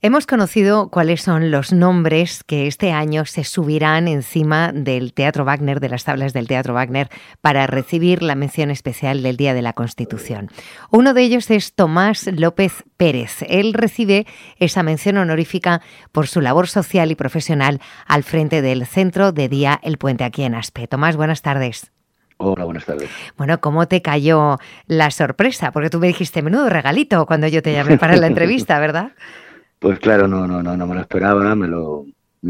Hemos conocido cuáles son los nombres que este año se subirán encima del Teatro Wagner, de las tablas del Teatro Wagner, para recibir la mención especial del Día de la Constitución. Uno de ellos es Tomás López Pérez. Él recibe esa mención honorífica por su labor social y profesional al frente del Centro de Día El Puente aquí en Aspe. Tomás, buenas tardes. Hola, buenas tardes. Bueno, ¿cómo te cayó la sorpresa? Porque tú me dijiste, menudo regalito cuando yo te llamé para la entrevista, ¿verdad? Pues claro, no me lo esperaba, me lo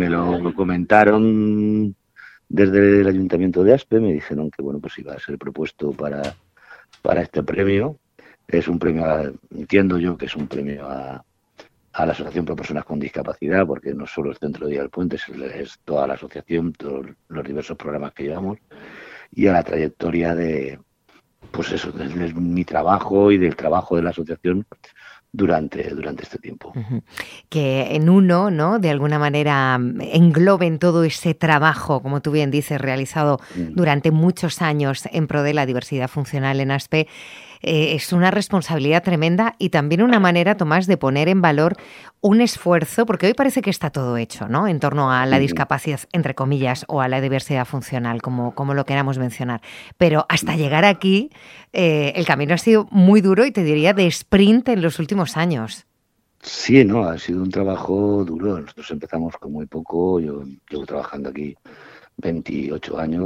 comentaron desde el Ayuntamiento de Aspe, me dijeron que bueno, pues iba a ser propuesto para este premio. Es un premio, entiendo yo que es un premio a la Asociación Pro Personas con Discapacidad, porque no solo el Centro de Día del Puente, es toda la asociación, todos los diversos programas que llevamos, y a la trayectoria de, pues eso, de mi trabajo y del trabajo de la asociación durante este tiempo. Que en uno, ¿no?, de alguna manera engloben todo ese trabajo, como tú bien dices, realizado durante muchos años en pro de la diversidad funcional en Aspe. Es una responsabilidad tremenda y también una manera, Tomás, de poner en valor un esfuerzo, porque hoy parece que está todo hecho, ¿no?, en torno a la discapacidad, entre comillas, o a la diversidad funcional, como lo queramos mencionar. Pero hasta llegar aquí, el camino ha sido muy duro y te diría de sprint en los últimos años. Sí, no, ha sido un trabajo duro. Nosotros empezamos con muy poco, yo llevo trabajando aquí 28 años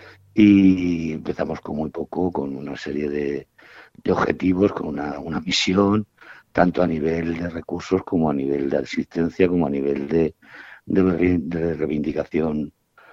y empezamos con muy poco, con una serie de objetivos, con una misión, tanto a nivel de recursos como a nivel de asistencia, como a nivel de reivindicación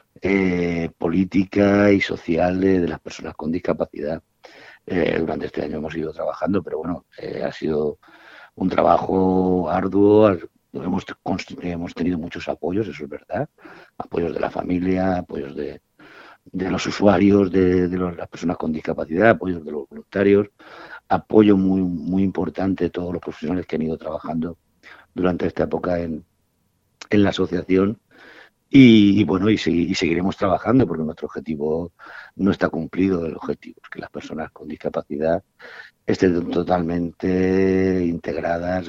política y social de las personas con discapacidad. Durante este año hemos ido trabajando, pero bueno, ha sido un trabajo arduo. Hemos tenido muchos apoyos, eso es verdad, apoyos de la familia, apoyos de los usuarios, de las personas con discapacidad, apoyos de los voluntarios, apoyo muy, muy importante de todos los profesionales que han ido trabajando durante esta época en la asociación. Y bueno, y seguiremos trabajando porque nuestro objetivo no está cumplido. El objetivo es que las personas con discapacidad estén totalmente integradas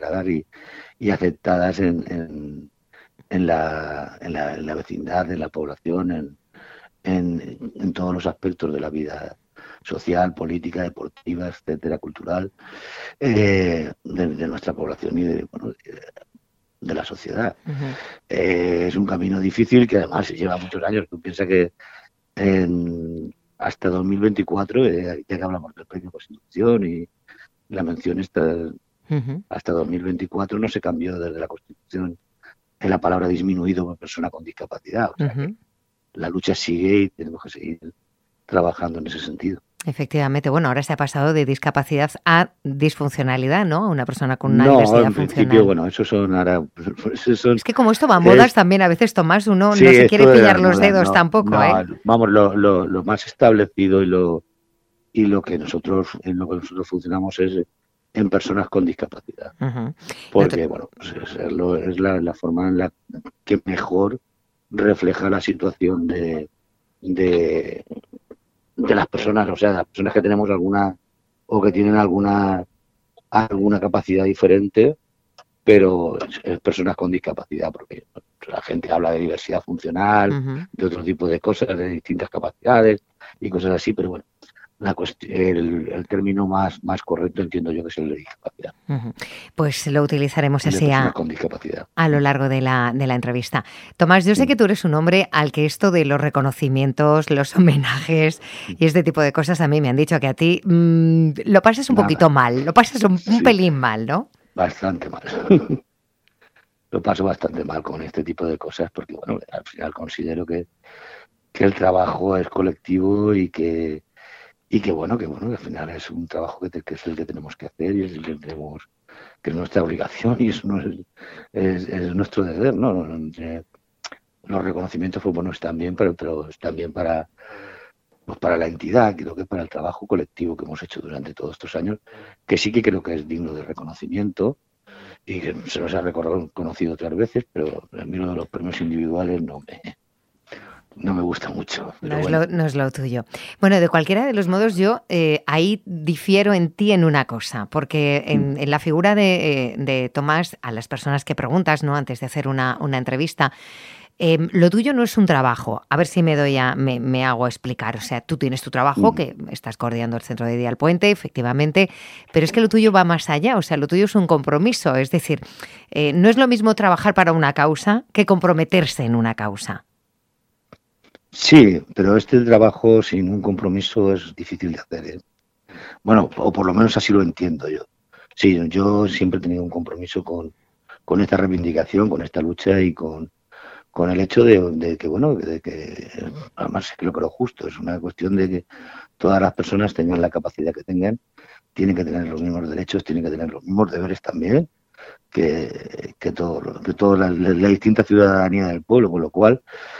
y aceptadas en la vecindad, en la población, en todos los aspectos de la vida social, política, deportiva, etcétera, cultural, de nuestra población y de la sociedad. Es un camino difícil que además lleva muchos años. Tú piensas que hasta 2024, ya que hablamos del premio Constitución y la mención hasta 2024 no se cambió desde la Constitución en la palabra disminuido por persona con discapacidad. O sea que la lucha sigue y tenemos que seguir trabajando en ese sentido. Efectivamente, bueno, ahora se ha pasado de discapacidad a disfuncionalidad, ¿no? Una persona con una diversidad funcional. En principio, bueno, eso son ahora... Es que como esto va a modas también, a veces, Tomás, uno sí, no se quiere pillar los dedos tampoco, Vamos, lo más establecido y lo que nosotros funcionamos es en personas con discapacidad. Porque, bueno, pues es la forma en la que mejor refleja la situación de las personas, o sea, las personas que tenemos alguna o que tienen alguna capacidad diferente, pero es personas con discapacidad, porque la gente habla de diversidad funcional, de otro tipo de cosas, de distintas capacidades y cosas así, pero bueno, el término más correcto entiendo yo que es el de discapacidad. Pues lo utilizaremos así con discapacidad. A lo largo de la entrevista. Tomás, yo sé que tú eres un hombre al que esto de los reconocimientos, los homenajes y este tipo de cosas a mí me han dicho que a ti lo pasas un poquito mal, lo pasas un pelín mal, ¿no? Bastante mal. Lo paso bastante mal con este tipo de cosas porque, bueno, al final considero que el trabajo es colectivo y que bueno, que al final es un trabajo que es el que tenemos que hacer y es el que tenemos, que es nuestra obligación y eso no es nuestro deber, ¿no? Los reconocimientos pues bueno están bien, pero están bien para la entidad, creo que para el trabajo colectivo que hemos hecho durante todos estos años, que sí que creo que es digno de reconocimiento y que se nos ha reconocido otras veces, pero a mí uno de los premios individuales no me gusta mucho. No es lo tuyo. Bueno, de cualquiera de los modos, yo ahí difiero en ti en una cosa, porque en la figura de Tomás, a las personas que preguntas, ¿no?, antes de hacer una entrevista, lo tuyo no es un trabajo. A ver si me hago explicar. O sea, tú tienes tu trabajo, que estás coordinando el Centro de Día al Puente, efectivamente, pero es que lo tuyo va más allá. O sea, lo tuyo es un compromiso. Es decir, no es lo mismo trabajar para una causa que comprometerse en una causa. Sí, pero este trabajo sin un compromiso es difícil de hacer, ¿eh? Bueno, o por lo menos así lo entiendo yo. Sí, yo siempre he tenido un compromiso con esta reivindicación, con esta lucha y con el hecho de que, bueno, de que además creo que lo justo es una cuestión de que todas las personas tengan la capacidad que tengan, tienen que tener los mismos derechos, tienen que tener los mismos deberes también que toda la distinta ciudadanía del pueblo, con lo cual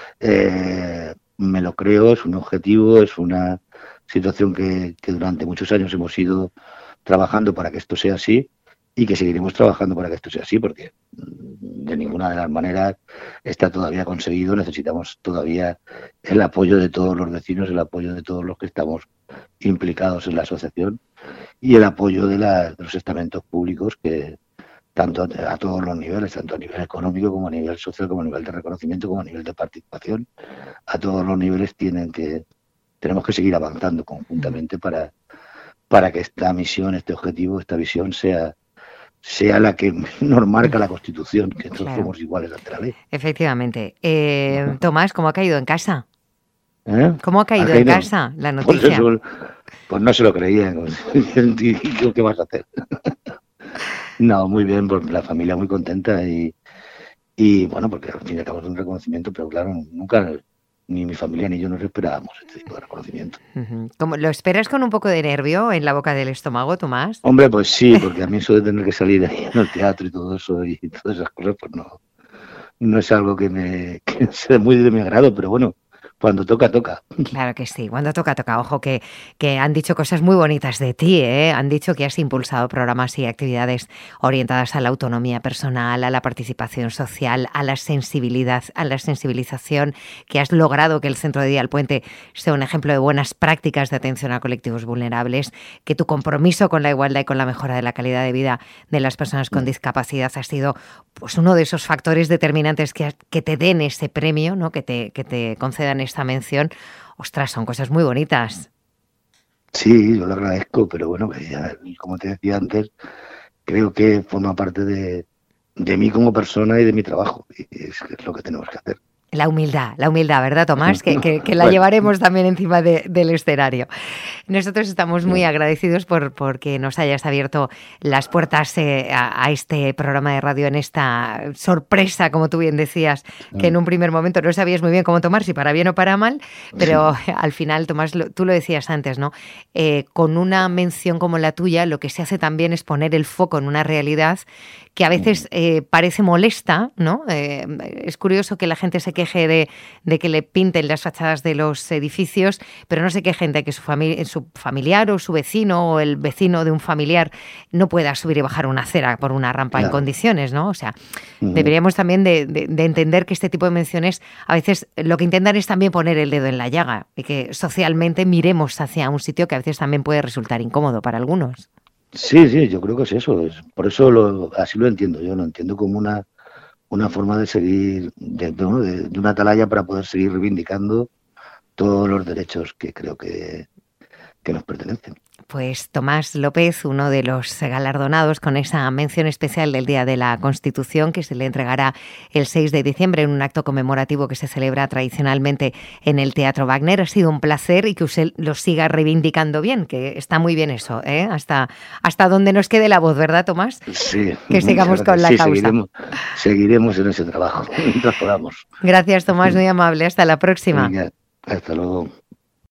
me lo creo, es un objetivo, es una situación que durante muchos años hemos ido trabajando para que esto sea así y que seguiremos trabajando para que esto sea así, porque de ninguna de las maneras está todavía conseguido. Necesitamos todavía el apoyo de todos los vecinos, el apoyo de todos los que estamos implicados en la asociación y el apoyo de los estamentos públicos que tanto a todos los niveles, tanto a nivel económico como a nivel social, como a nivel de reconocimiento, como a nivel de participación, a todos los niveles tenemos que seguir avanzando conjuntamente para que esta misión, este objetivo, esta visión sea la que nos marca la Constitución, que todos somos iguales ante la ley. Efectivamente. Tomás, ¿cómo ha caído en casa? ¿Cómo ha caído en casa la noticia? Pues no se lo creían. ¿Qué vas a hacer? No, muy bien, porque la familia muy contenta y bueno, porque al fin y al cabo es un reconocimiento, pero claro, nunca ni mi familia ni yo nos esperábamos este tipo de reconocimiento. ¿Cómo, lo esperas con un poco de nervio en la boca del estómago, Tomás? Hombre, pues sí, porque a mí eso de tener que salir ahí en el teatro y todo eso y todas esas cosas, pues no es algo que sea muy de mi agrado, pero bueno, cuando toca, toca. Claro que sí, cuando toca, toca. Ojo, que han dicho cosas muy bonitas de ti, ¿eh? Han dicho que has impulsado programas y actividades orientadas a la autonomía personal, a la participación social, a la sensibilización, que has logrado que el Centro de Día al Puente sea un ejemplo de buenas prácticas de atención a colectivos vulnerables, que tu compromiso con la igualdad y con la mejora de la calidad de vida de las personas con discapacidad ha sido pues uno de esos factores determinantes que te den ese premio, ¿no? Que te concedan esta mención. Ostras, son cosas muy bonitas. Sí, yo lo agradezco, pero bueno, como te decía antes, creo que forma parte de mí como persona y de mi trabajo, y es lo que tenemos que hacer. La humildad, ¿verdad, Tomás? Que la llevaremos también encima del escenario. Nosotros estamos muy agradecidos porque nos hayas abierto las puertas a este programa de radio en esta sorpresa, como tú bien decías, que en un primer momento no sabías muy bien cómo tomar, si para bien o para mal, pero al final, Tomás, tú lo decías antes, ¿no? Con una mención como la tuya, lo que se hace también es poner el foco en una realidad que a veces parece molesta, ¿no? Es curioso que la gente se queje de que le pinten las fachadas de los edificios, pero no se quejen de que su familiar o su vecino o el vecino de un familiar no pueda subir y bajar una acera por una rampa en condiciones, ¿no? O sea, deberíamos también de entender que este tipo de menciones a veces lo que intentan es también poner el dedo en la llaga y que socialmente miremos hacia un sitio que a veces también puede resultar incómodo para algunos. Sí, yo creo que es eso. Por eso así lo entiendo. Yo lo entiendo como una forma de seguir, de una atalaya para poder seguir reivindicando todos los derechos que creo que nos pertenecen. Pues Tomás López, uno de los galardonados con esa mención especial del Día de la Constitución, que se le entregará el 6 de diciembre en un acto conmemorativo que se celebra tradicionalmente en el Teatro Wagner. Ha sido un placer y que usted lo siga reivindicando bien, que está muy bien eso, ¿eh? Hasta donde nos quede la voz, ¿verdad, Tomás? Sí. Que sigamos con la causa. Seguiremos en ese trabajo, mientras podamos. Gracias, Tomás, muy amable. Hasta la próxima. Venga, hasta luego.